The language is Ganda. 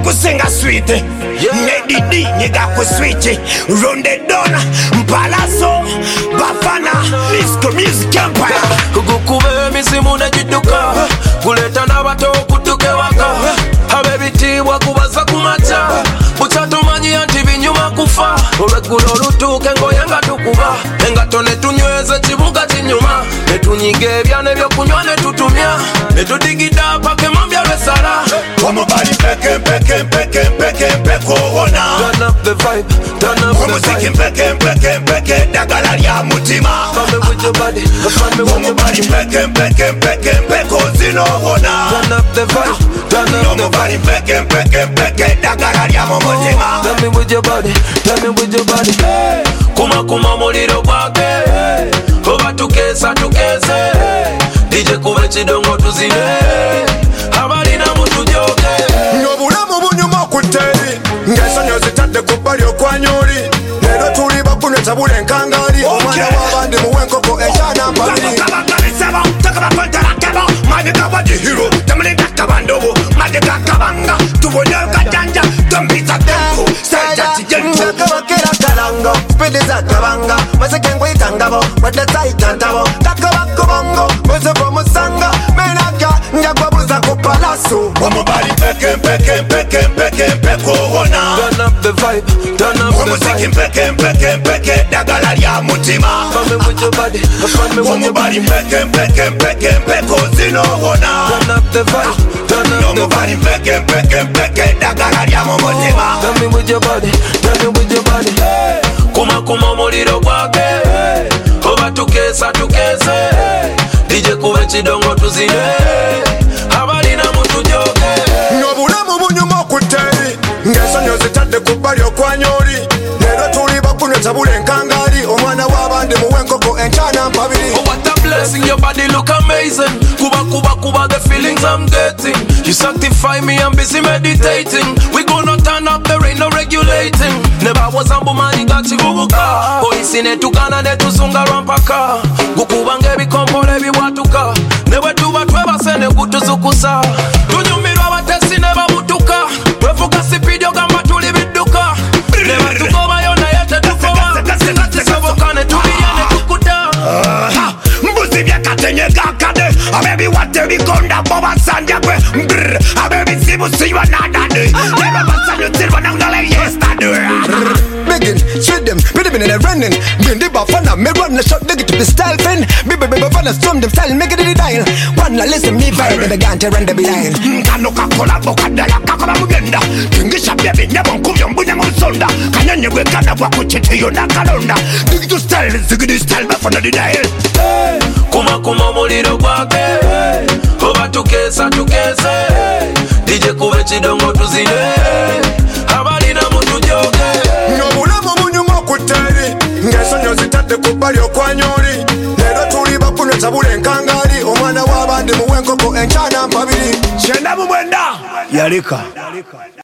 kusenga sweet Nedidi nyega ku sweet Ronde Dona Mpalaso Bafana Disco Music Empire Kukukube misimu nejiduka kuleta nabato kutuke waka abebitibwa kubaza kumacha buchatumanyi anti binyuma kufa olweggulo olutuuke ngoyenga tukuba engato netunyweze kibuga kinyuma netunyiga ebyana ebyokunywa netutumya netudigida paka emambya lwesala Omubali mpeke kuwona Turn up the vibe, turn up the Omuziki vibe mpeke dagala lya mutima Fame with your body, fame with your Omubali body mpeke ozinobona Turn up the vibe, turn up the Omubali vibe mpeke dagala lya mutima Tell me with your body, tell me with your body Kuma muliro gwake Oba tukesa DJ kuba ekidongo tuzine abalina mutujoge N'obulamu bunyuma okuteri ng'ensonyi zitadde ku bbali okwanyoli leero tuli bakunwe tabula enkangaali omwana w'abandi muwe enkoko ekyana mpabiri Ngakabakera kalango spidi za kabanga maseke ngwitangabo wadataitantabo kakabakobongo mwezevo musanga menaka njagwabuza ku palaso Omubali mpeke kuwona Turn up the vibe, turn up the Omuziki vibe mpeke dagala lya mutima Fame with your body, fame with your Omubali body mpeke ozinobona Turn up the vibe, turn up the Omubali vibe mpeke dagala lya mutima Tell me with your body, tell me with your body Kuma muliro gwake Oba tukesa DJ kuba ekidongo tuzine abalina mutujoge n'obulamu bunyuma okuteri ng'ensonyi zitadde ku bbali okwanyoli leero tuli bakunwe tabula enkangaali omwana w'abandi muwe enkoko enkyana mpabiri Oh, what a blessing, your body look amazing. Kuba, the feelings I'm getting. You sanctify me, I'm busy meditating. We gonna turn up, there ain't no regulating. Never was a woman, got you guguka. Oh, isine tukana netusunga rampaka. Gukubange bikompole biwatuka. Newe tuba tweba sene kutuzukusa. Tunyumirwa batesi neba butuka. Wefuka sipidio gamba tuli biduka. Never tukoba yona yete tukoba. Sinati sabokane tuliyane tukuta. Mbuzi byakatenye gakade abebi wate bikonda boba sanja kwe abebi sibu siwa nadade lero basanyo silva nangale yesterday Begin, shoot them, put them in the running. Bring the bafana, me run the shot, dig it to be style fin. Baby, bafana, storm them style, make it in the dial. One, listen, me vibe, and the gante run the behind. Kano kakola bokada ya kakaba mugenda Kingisha bebe nyabo nkubyo mbunya musonda Kanyanye wekana wakuchete yona kalonda Digital style, zigidi style, bafana di dial Kuma muliro gwake Oba tukesa DJ kuba ekidongo tuzine abalina mutujoge N'obulamu bunyuma okuteri ng'ensonyi zitadde ku bbali okwanyoli leero tuli bakunwe tabula enkangaali omwana w'abandi muwe enkoko enkyana mpabiri Shenda mumwenda Yalika